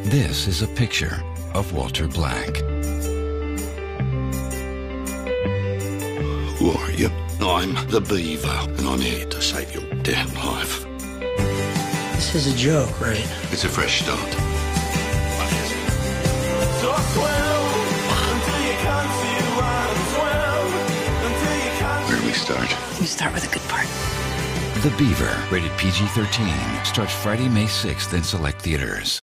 This is a picture of Walter Black. Who are you? I'm the Beaver, and I'm here to save your damn life. This is a joke, right? It's a fresh start. Where do we start? You start with a good part. The Beaver, rated PG-13, starts Friday, May 6th in select theaters.